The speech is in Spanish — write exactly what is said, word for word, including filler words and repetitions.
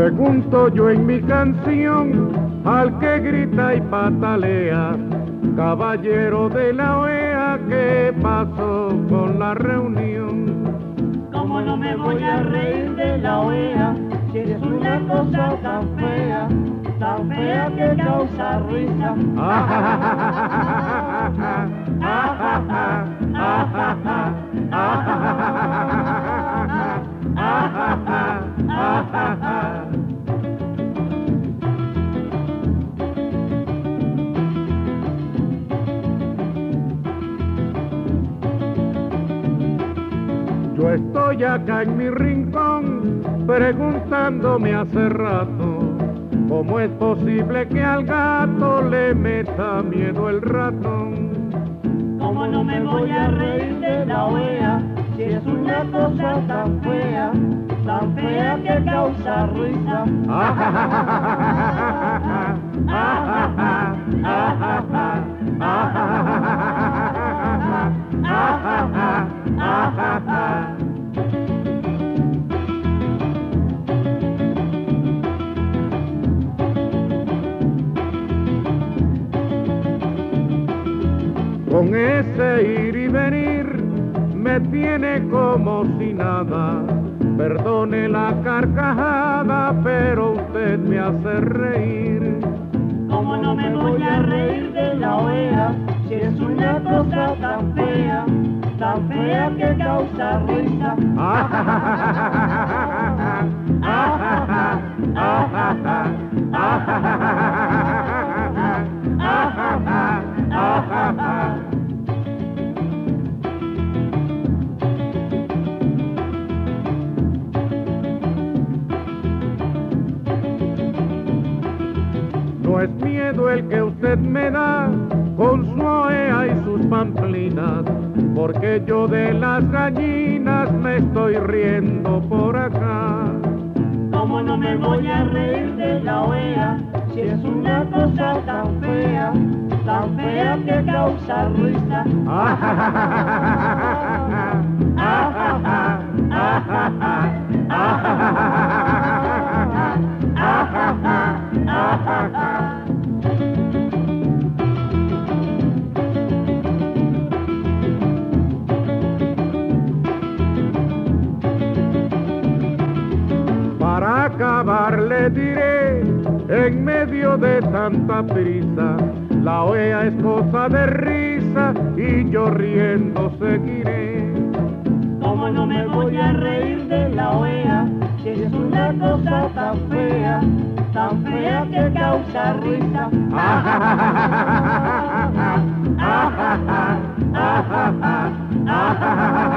Pregunto yo en mi canción al que grita y patalea, caballero de la O E A, ¿qué pasó con la reunión? ¿Cómo no me voy a reír de la O E A? Si es una cosa tan fea, tan fea que causa risa. Yo estoy acá en mi rincón preguntándome hace rato cómo es posible que al gato le meta miedo el ratón. ¿Cómo no me voy a reír de la O E A? Si es una cosa tan fea, tan fea que causa risa. Con ese ir y venir me tiene como si nada. Perdone la carcajada, pero usted me hace reír. ¿Cómo no me voy a reír de la O E A? Si es una cosa tan fea, tan fea que causa risa. No es miedo el que usted me da con su O E A y sus pamplinas, porque yo de las gallinas me estoy riendo por acá. ¿Cómo no me voy a reír de la O E A? Si es una cosa tan fea, tan fea que causa risa. Para acabar le diré, en medio de tanta prisa, la O E A es cosa de risa y yo riendo seguiré. ¿Cómo no me voy a reír de la O E A? Si es una cosa tan fea, tan fea que causa risa. Ah,